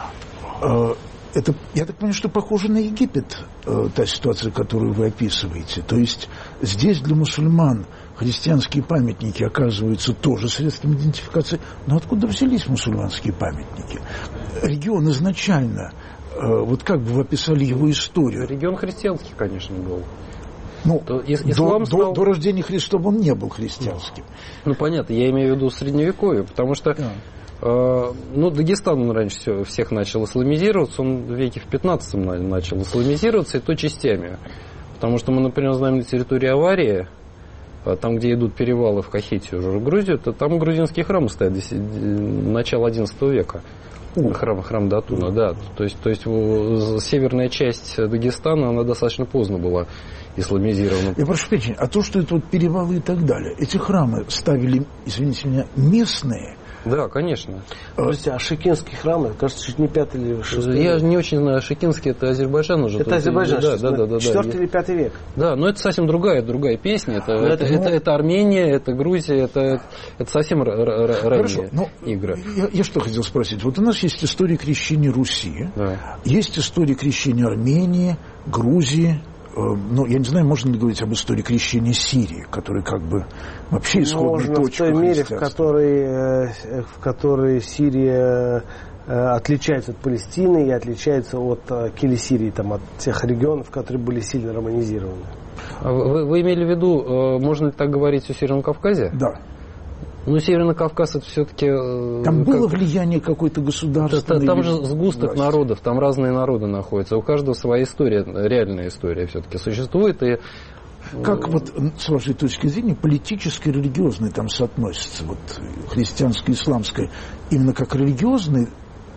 Это, я так понимаю, что похоже на Египет, та ситуация, которую вы описываете. То есть здесь для мусульман христианские памятники оказываются тоже средством идентификации. Но откуда взялись мусульманские памятники? Регион изначально, вот как бы вы описали его историю? Регион христианский, конечно, был. Ну, то ислам до, стал... до, до рождения Христова он не был христианским. Ну, понятно, я имею в виду средневековье, потому что да. э, ну, Дагестан он раньше всего, всех начал исламизироваться, он в веке в пятнадцатом начал исламизироваться, и то частями. Потому что мы, например, знаем на территории Аварии, там, где идут перевалы в Кахетию, уже в Грузию, то там грузинские храмы стоят до начала одиннадцатого века. Храм, храм Датуна, да. То есть, то есть северная часть Дагестана, она достаточно поздно была исламизирована. Я прошу прощения, а то, что это вот перевалы и так далее, эти храмы ставили, извините меня, местные? Да, конечно. Подождите, а шекинские храмы, кажется, чуть не пятый или шестой. Я не очень знаю, шекинский это Азербайджан уже. Это Азербайджан, да, да, да, да, четвертый или пятый век. Да, но это совсем другая, другая песня. Это, это, это, это, это Армения, это Грузия, это, это совсем ранние игры. Я, я что хотел спросить. Вот у нас есть история крещения Руси, да. Есть история крещения Армении, Грузии. Ну, я не знаю, можно ли говорить об истории крещения Сирии, которая как бы вообще исходная можно точка. Можно в той мере, в которой, в которой Сирия отличается от Палестины и отличается от Келесирии, там, от тех регионов, которые были сильно романизированы. Вы, вы имели в виду, можно ли так говорить о Северном Кавказе? Да. Ну, Северный Кавказ это все-таки... Там было как... влияние какое-то государственное? Там же сгусток власть. Народов, там разные народы находятся. У каждого своя история, реальная история все-таки существует. И... Как вот, с вашей точки зрения, политическое и религиозное там соотносится? Вот христианское, исламское, именно как религиозные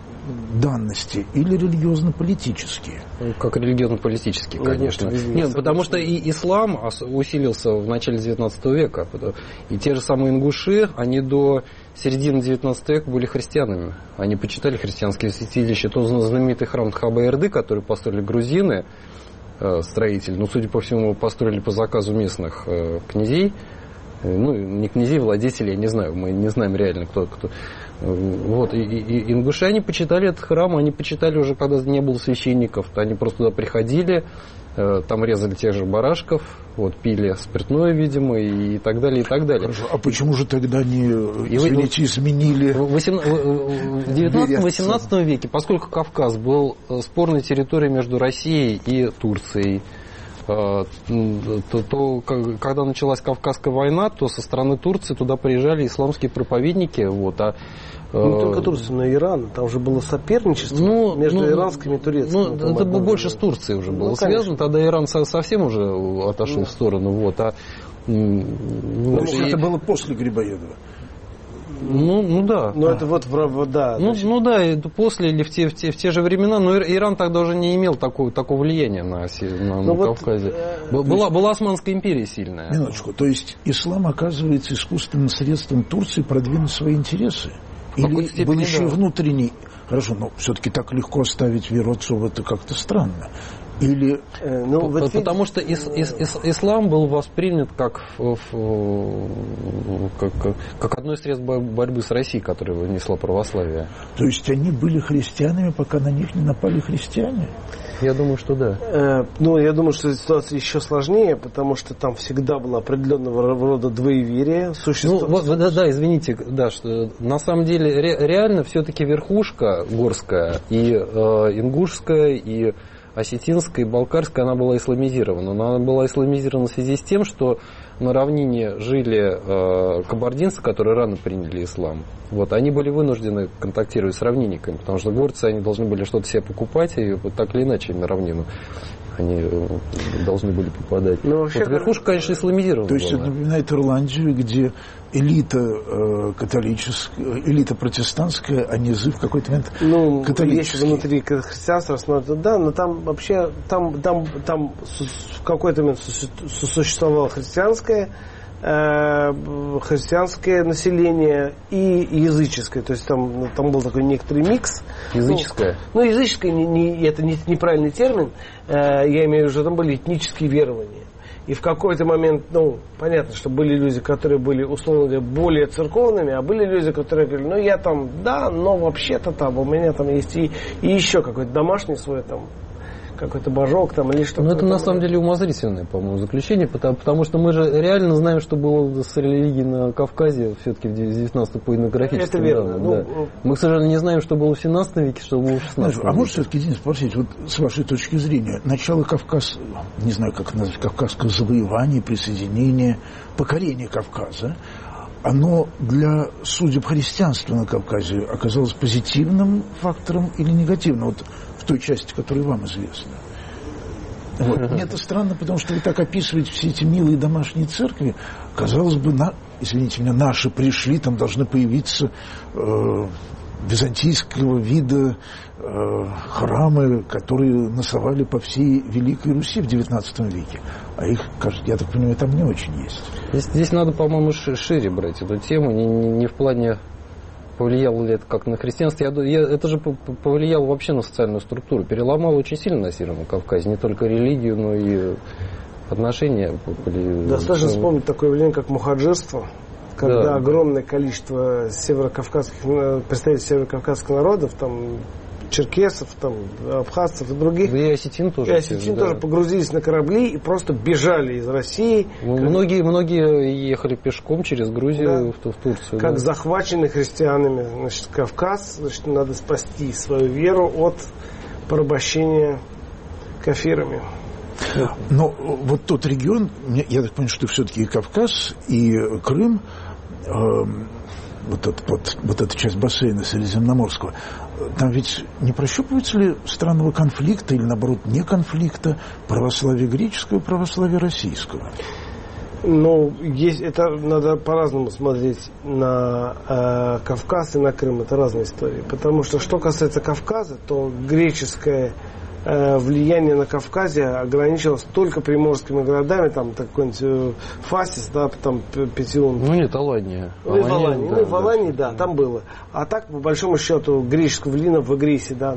данности или религиозно-политические? Как религиозно-политические, конечно. Ну, нет, потому что и ислам усилился в начале девятнадцатого века. И те же самые ингуши, они до середины девятнадцатого века были христианами. Они почитали христианские святилища. Тот знаменитый храм Тхаба-Эрды, который построили грузины, строители, но, судя по всему, построили по заказу местных князей. Ну, не князей, владетелей, я не знаю, мы не знаем реально, кто... кто. Вот, и, и, и ингуши, они почитали этот храм, они почитали уже, когда не было священников, они просто туда приходили, э, там резали тех же барашков, вот, пили спиртное, видимо, и, и так далее, и так далее. Хорошо. А почему же тогда не, извините, изменили? В девятнадцатом-восемнадцатом веке, поскольку Кавказ был спорной территорией между Россией и Турцией, То, то, когда началась Кавказская война, то со стороны Турции туда приезжали исламские проповедники. Вот, а, не только Турция, но и Иран. Там уже было соперничество ну, между ну, иранскими и турецкими. Ну, это было больше с Турцией уже было ну, связано. Тогда Иран совсем уже отошел ну. в сторону. Вот, а, ну, и... Это было после Грибоедова. Ну, ну да. Но а. это вот в, да. Ну, ну да, это после или в те, в, те, в те же времена, но Иран тогда уже не имел такого, такого влияния на, на, на вот, Кавказе. Э, была, есть, была Османская империя сильная. Минуточку, то есть ислам оказывается искусственным средством Турции продвинуть свои интересы? Или степени, был еще да. внутренний? Хорошо, но все-таки так легко оставить веру отцов, это как-то странно. Или, э, ну, По, потому что ис, ис, ис, ислам был воспринят как, как, как одно из средств борьбы с Россией, которое несло православие. То есть они были христианами, пока на них не напали христиане? Я думаю, что да. Э, ну, я думаю, что ситуация еще сложнее, потому что там всегда было определенного рода двоеверие. Существо... Ну, вот, да, да, извините, да, что на самом деле ре, реально все-таки верхушка горская и э, ингушская, и осетинская и балкарская, она была исламизирована. Но она была исламизирована в связи с тем, что на равнине жили э, кабардинцы, которые рано приняли ислам. Вот, они были вынуждены контактировать с равнинниками, потому что горцы, они должны были что-то себе покупать, и вот так или иначе на равнину они должны были попадать. Но вообще, вот верхушка, конечно, исламизирована. То есть была. это напоминает Ирландию, где элита э, католическая, элита протестантская, а низы в какой-то момент ну, католические. Есть внутри христианства, смотрят, да, но там вообще там, там, там в какой-то момент сосуществовало христианское, э, христианское население и языческое. То есть там, там был такой некоторый микс. Языческое? Ну, ну языческое, не, не, это не, неправильный термин. Э, я имею в виду, что там были этнические верования. И в какой-то момент, ну, понятно, что были люди, которые были, условно говоря, более церковными, а были люди, которые говорили, ну, я там, да, но вообще-то там, у меня там есть и, и еще какой-то домашний свой там, какой-то божок там или что-то. Ну, это на самом деле умозрительное, по-моему, заключение, потому, потому что мы же реально знаем, что было с религией на Кавказе все-таки в девятнадцатом по этнографическим Это верно. данным. Ну, да. Мы, к сожалению, не знаем, что было в семнадцатом веке, что было в шестнадцатом веке. А может все-таки, Денис, спросить, вот с вашей точки зрения, начало Кавказа, не знаю, как назвать, кавказского завоевания, присоединения, покорения Кавказа, оно для судеб христианства на Кавказе оказалось позитивным фактором или негативным? Вот в той части, которая вам известна. Вот. Мне это странно, потому что вы так описываете все эти милые домашние церкви. Казалось бы, на, извините меня, наши пришли, там должны появиться э, византийского вида э, храмы, которые насовали по всей Великой Руси в девятнадцатом веке. А их, кажется, я так понимаю, там не очень есть. Здесь, здесь надо, по-моему, шире брать эту тему, не, не, не в плане... Повлияло ли это как на христианство? Я, я, это же повлияло вообще на социальную структуру. Переломало очень сильно на Северном Кавказе. Не только религию, но и отношения. Достаточно вспомнить такое явление, как мухаджирство. Когда да. огромное количество северокавказских, представителей северокавказских народов, там, черкесов, там, абхазцев и других. Да и осетин тоже. И осетин тоже да. погрузились на корабли и просто бежали из России. Многие, как... многие ехали пешком через Грузию да. в, в Турцию. Как да. захваченный христианами, значит, Кавказ, значит, надо спасти свою веру от порабощения кафирами. Но вот тот регион, я так понимаю, что все-таки и Кавказ, и Крым, э, вот, этот, вот, вот эта часть бассейна Средиземноморского, там ведь не прощупывается ли странного конфликта или, наоборот, не конфликта православия греческого и православия российского? Ну, есть, это надо по-разному смотреть на э, Кавказ и на Крым. Это разные истории. Потому что, что касается Кавказа, то греческое э, влияние на Кавказе ограничивалось только приморскими городами, там какой-нибудь Фасис, да, там Петиун. Ну нет, Алания. Ну и в Алании, да, ну, и в Алании да, да, там было. А так, по большому счету, греческого влияния в Игрисе, да,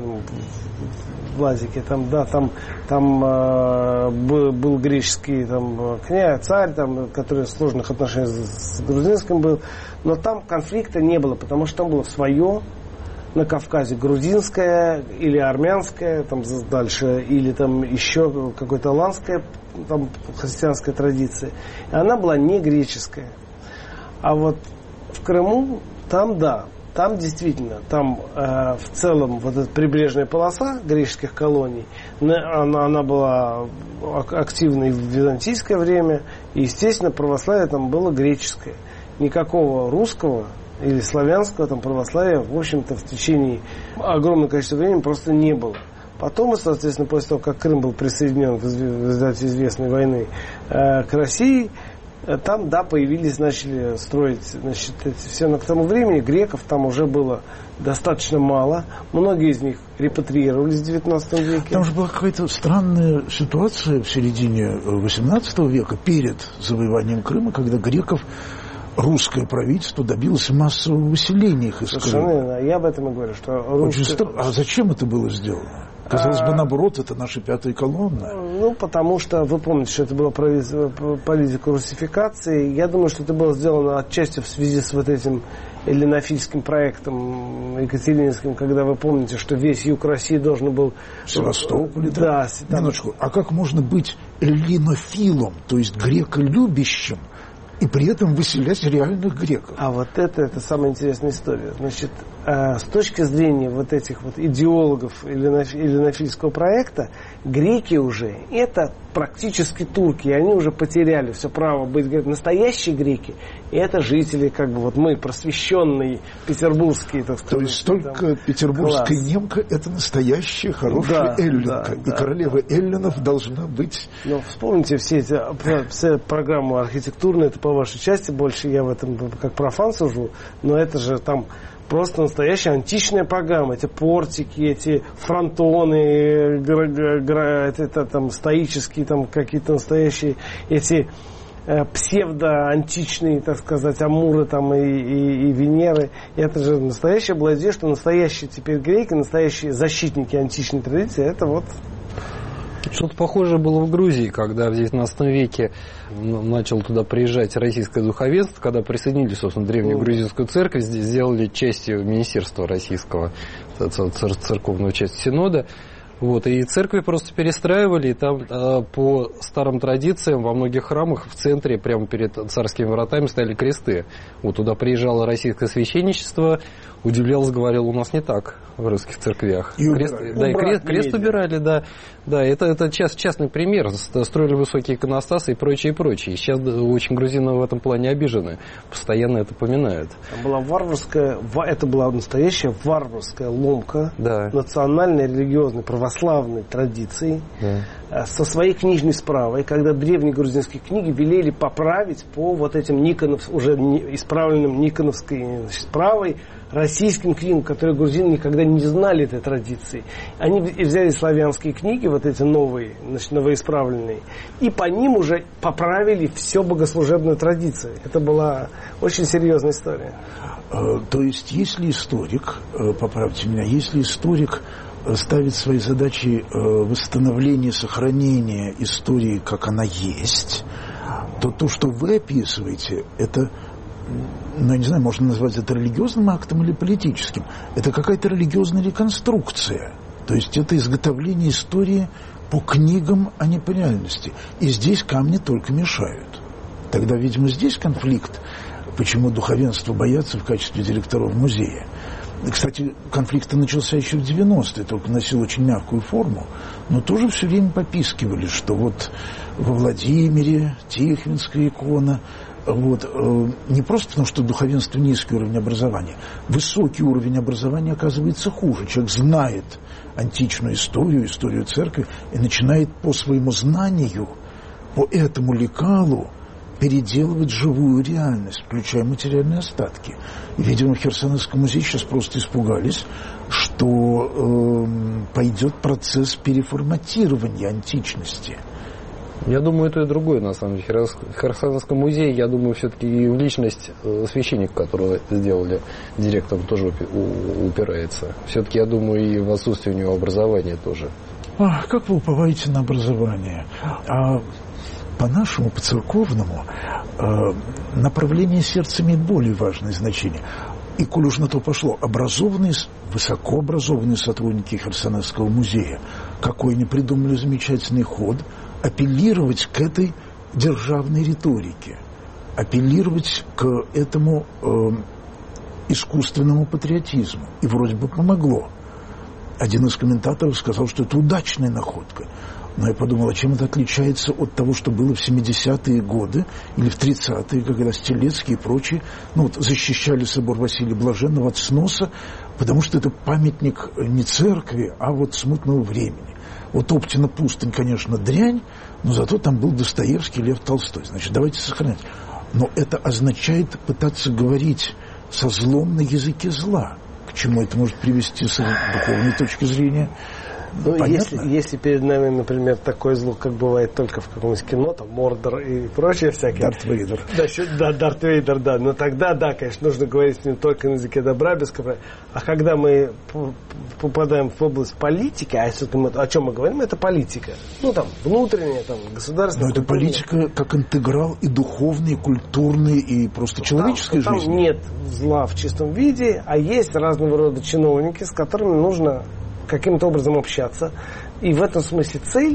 в Лазике, там, да, там, там э, был, был греческий там, князь, царь, там, который в сложных отношениях с, с грузинским был, но там конфликта не было, потому что там было свое на Кавказе, грузинское или армянское, там дальше, или там еще какое-то аланское, там христианская традиция, и она была не греческая. А вот в Крыму, там да, там действительно, там э, в целом вот эта прибрежная полоса греческих колоний, она, она была активной в византийское время, и, естественно, православие там было греческое. Никакого русского или славянского там православия, в общем-то, в течение огромного количества времени просто не было. Потом, соответственно, после того, как Крым был присоединен в результате известной войны э, к России, там, да, появились, начали строить, значит, эти все, но к тому времени греков там уже было достаточно мало. Многие из них репатриировались в девятнадцатом веке. Там же была какая-то странная ситуация в середине восемнадцатого века, перед завоеванием Крыма, когда греков русское правительство добилось массового выселения их из Крыма. Совершенно, я об этом и говорю, что русское... Очень... А зачем это было сделано? Казалось бы, наоборот, это наша пятая колонна. Ну, потому что, вы помните, что это была политика русификации. Я думаю, что это было сделано отчасти в связи с вот этим эллинофильским проектом екатерининским, когда вы помните, что весь юг России должен был... Севастополь, да. да. Минуточку, а как можно быть эллинофилом, то есть греколюбящим, и при этом выселять реальных греков? А вот это, это самая интересная история. Значит, э, с точки зрения вот этих вот идеологов эллинофильского проекта, греки уже это практически турки, и они уже потеряли все право быть греками. Настоящие греки это жители, как бы вот мы, просвещенные петербургские, так сказать. То есть только там, петербургская класс. Немка это настоящая хорошая да, эллинка. Да, и да, королева да. эллинов должна быть. Ну, вспомните все эти все программы архитектурные, это по вашей части, больше я в этом как профан сужу, но это же там просто настоящая античная программа. Эти портики, эти фронтоны, гра- гра- это, это, там, стоические там, какие-то настоящие, эти э, псевдо-античные, так сказать, Амуры там, и, и, и Венеры. И это же настоящая была идея, что настоящие теперь греки, настоящие защитники античной традиции, это вот... Что-то похожее было в Грузии, когда в девятнадцатом веке начал туда приезжать российское духовенство, когда присоединили, собственно, древнюю грузинскую церковь, здесь сделали частью Министерства российского церковного части Синода. Вот, и церкви просто перестраивали, и там э, по старым традициям во многих храмах в центре, прямо перед царскими вратами, стояли кресты. Вот туда приезжало российское священничество, удивлялось, говорил, у нас не так в русских церквях. И крест, да, и крест, крест убирали, да. Да, это, это част, частный пример. Строили высокие иконостасы и прочее, и прочее. Сейчас очень грузины в этом плане обижены. Постоянно это поминают. Там была варварская, это была настоящая варварская ломка да. национальной, религиозной, православной традиции да. со своей книжной справой, когда древние грузинские книги велели поправить по вот этим Никонов, уже исправленным Никоновской справой российским книгам, которые грузины никогда не знали этой традиции. Они взяли славянские книги, вот эти новые, значит, новоисправленные, и по ним уже поправили все богослужебную традицию. Это была очень серьезная история. То есть, если историк, поправьте меня, если историк ставит свои задачи восстановления, сохранения истории, как она есть, то то, что вы описываете, это, ну, я не знаю, можно назвать это религиозным актом или политическим. Это какая-то религиозная реконструкция. То есть это изготовление истории по книгам, а не по реальности. И здесь камни только мешают. Тогда, видимо, здесь конфликт, почему духовенство боятся в качестве директоров музея. Кстати, конфликт начался еще в девяностые, только носил очень мягкую форму, но тоже все время попискивали, что вот во Владимире Тихвинская икона, вот, э, не просто потому, что духовенство низкий уровень образования, высокий уровень образования оказывается хуже. Человек знает античную историю, историю церкви, и начинает по своему знанию, по этому лекалу переделывать живую реальность, включая материальные остатки. И, видимо, в Херсонесском музее сейчас просто испугались, что э, пойдет процесс переформатирования античности. Я думаю, это и другое, на самом деле. В Херсонесском музее, я думаю, все-таки и в личность священника, которого сделали директором, тоже упирается. Все-таки, я думаю, и в отсутствие у него образования тоже. А, как вы уповаете на образование? А по-нашему, по-церковному, э, направление сердца имеет более важное значение. И, коль уж на то пошло, образованные, высокообразованные сотрудники Херсонесского музея, какой они придумали замечательный ход, апеллировать к этой державной риторике, апеллировать к этому э, искусственному патриотизму. И вроде бы помогло. Один из комментаторов сказал, что это удачная находка. Но я подумал, а чем это отличается от того, что было в семидесятые годы или в тридцатые, когда Стелецкий и прочие ну, вот, защищали собор Василия Блаженного от сноса, потому что это памятник не церкви, а вот смутного времени. Вот Оптина пустынь, конечно, дрянь, но зато там был Достоевский, Лев Толстой. Значит, давайте сохранять. Но это означает пытаться говорить со злом на языке зла. К чему это может привести с духовной точки зрения? Ну, если, если перед нами, например, такой зло, как бывает только в каком-нибудь кино, там, Мордор и прочее всякие. Дарт Вейдер. Да, да, Дарт Вейдер, да. Но тогда, да, конечно, нужно говорить с ним только на языке добра, без капра. А когда мы попадаем в область политики, а если мы, о чем мы говорим, это политика. Ну, там, внутренняя, там, государственная. Но это политика как интеграл и духовный, и культурный, и просто человеческой там, жизни. Там нет зла в чистом виде, а есть разного рода чиновники, с которыми нужно каким-то образом общаться. И в этом смысле цель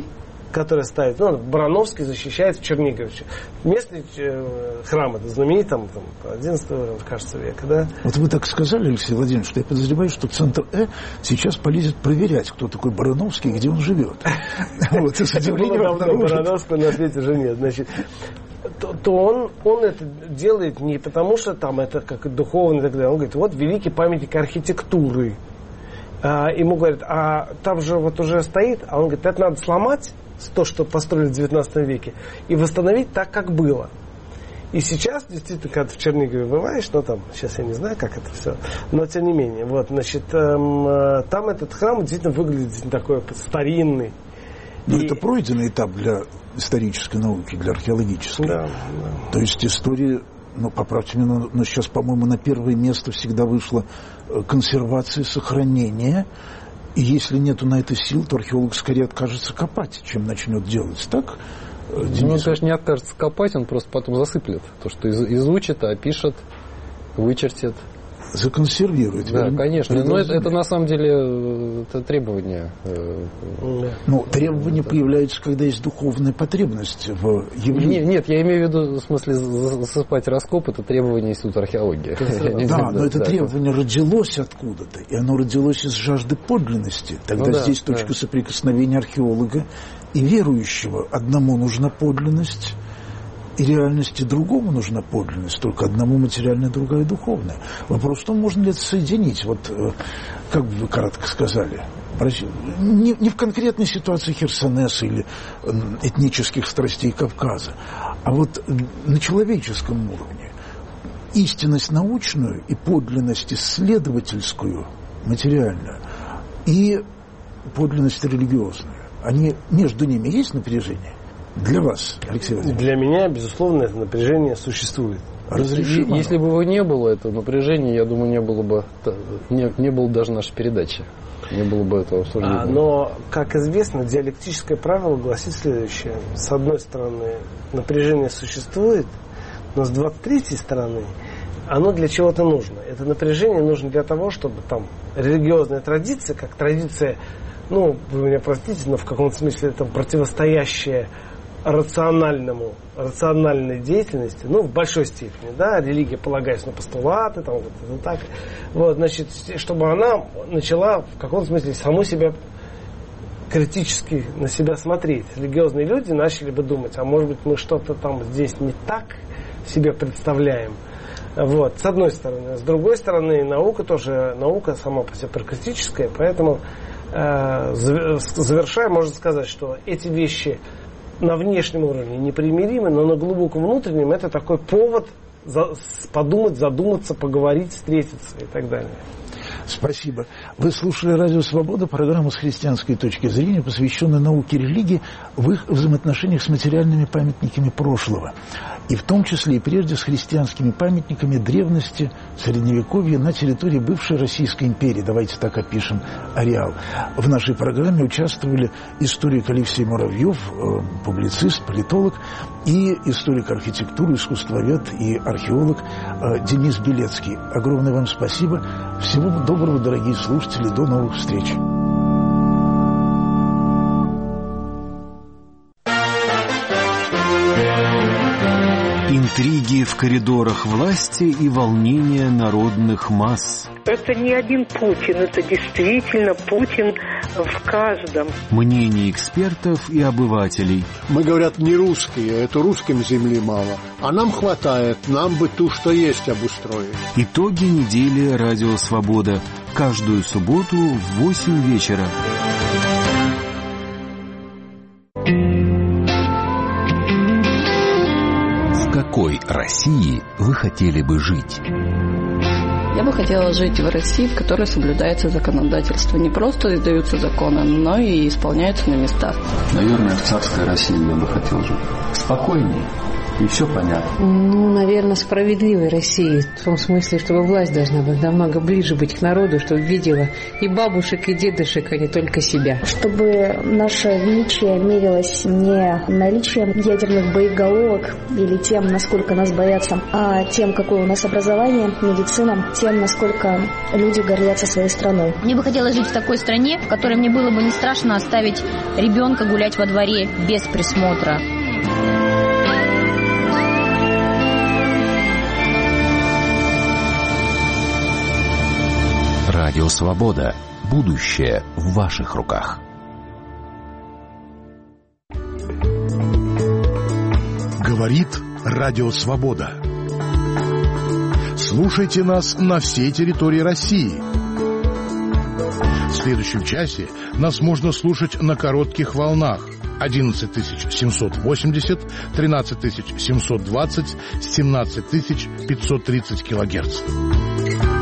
которая ставит, ну, Барановский защищает в Чернигове. Местный э, храм, это знаменитый, там, там одиннадцатого, кажется, века, да? Вот вы так сказали, Алексей Владимирович, что я подозреваю, что Центр Э сейчас полезет проверять, кто такой Барановский и где он живет. Вот, и с удивлением обнаружит. Барановского на свете уже нет. Значит, то, то он, он это делает не потому, что там это как духовно и так далее. Он говорит, вот великий памятник архитектуры. А, ему говорят, а там же вот уже стоит, а он говорит, это надо сломать, то, что построили в девятнадцатом веке, и восстановить так, как было. И сейчас, действительно, когда в Чернигове бываешь, ну там, сейчас я не знаю, как это все, но тем не менее, вот, значит, эм, там этот храм действительно выглядит такой старинный. Но и... это пройденный этап для исторической науки, для археологической. Да, да. То есть история, ну, поправьте меня, но, но сейчас, по-моему, на первое место всегда вышла консервация, сохранение. И если нету на это сил, то археолог скорее откажется копать, чем начнет делать. Так, Денис? Ну, он, конечно, не откажется копать, он просто потом засыплет. То, что из- изучит, опишет, вычертит. Законсервирует. Да, верно? конечно. Но это, это на самом деле это требование. Ну, требования да. появляются, когда есть духовная потребность в явлении. Нет, нет, я имею в виду, в смысле, засыпать раскоп, это требование института археологии. Да, но это требование родилось откуда-то, и оно родилось из жажды подлинности. Тогда Ну да, здесь точка да. соприкосновения археолога и верующего. Одному нужна подлинность, и реальности другому нужна подлинность, только одному материальная, другая духовная. Вопрос в том, можно ли это соединить, вот как бы вы кратко сказали. Не, не в конкретной ситуации Херсонеса или этнических страстей Кавказа, а вот на человеческом уровне. Истинность научную и подлинность исследовательскую, материальную, и подлинность религиозную. Они, между ними есть напряжение? Для вас, Алексей Владимирович? Для меня, безусловно, это напряжение существует. Разрешимо. Если бы его не было, это напряжение, я думаю, не было бы, не, не было даже нашей передачи. Не было бы этого обсуждения. А, но, как известно, диалектическое правило гласит следующее. С одной стороны, напряжение существует, но с двадцать третьей стороны, оно для чего-то нужно. Это напряжение нужно для того, чтобы там религиозная традиция, как традиция, ну, вы меня простите, но в каком-то смысле это противостоящее рациональному, рациональной деятельности, ну, в большой степени, да, религия полагается на постулаты, там, вот, вот так, вот, значит, чтобы она начала в каком-то смысле саму себя критически на себя смотреть. Религиозные люди начали бы думать, а может быть мы что-то там здесь не так себе представляем. Вот, с одной стороны. С другой стороны, наука тоже, наука сама по себе прокритическая, поэтому э, завершая, можно сказать, что эти вещи на внешнем уровне непримиримы, но на глубоком внутреннем это такой повод за, подумать, задуматься, поговорить, встретиться и так далее. Спасибо. Вы слушали «Радио Свобода», программу с христианской точки зрения, посвященную науке и религии в их взаимоотношениях с материальными памятниками прошлого. И в том числе и прежде с христианскими памятниками древности, средневековья на территории бывшей Российской империи. Давайте так опишем ареал. В нашей программе участвовали историк Алексей Муравьев, публицист, политолог, и историк архитектуры, искусствовед и археолог Денис Белецкий. Огромное вам спасибо. Всего доброго, дорогие слушатели. До новых встреч. Интриги в коридорах власти и волнения народных масс. Это не один Путин, это действительно Путин в каждом. Мнения экспертов и обывателей. Мы, говорят, не русские, это русским земли мало. А нам хватает, нам бы ту, что есть, обустроить. Итоги недели «Радио Свобода». Каждую субботу в восемь вечера. В какой России вы хотели бы жить? Я бы хотела жить в России, в которой соблюдается законодательство. Не просто издаются законы, но и исполняются на местах. Наверное, в царской России я бы хотел жить. Спокойнее, и все понятно. Ну, наверное, справедливой России. В том смысле, чтобы власть должна быть намного ближе быть к народу, чтобы видела и бабушек, и дедушек, а не только себя. Чтобы наше величие мерилось не наличием ядерных боеголовок или тем, насколько нас боятся, а тем, какое у нас образование, медицина, тем, насколько люди гордятся своей страной. Мне бы хотелось жить в такой стране, в которой мне было бы не страшно оставить ребенка гулять во дворе без присмотра. Радио Свобода. Будущее в ваших руках. Говорит Радио Свобода. Слушайте нас на всей территории России. В следующем часе нас можно слушать на коротких волнах одиннадцать тысяч семьсот восемьдесят, тринадцать тысяч семьсот двадцать, семнадцать тысяч пятьсот тридцать килогерц.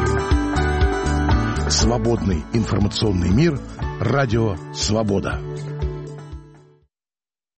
Свободный информационный мир. Радио Свобода.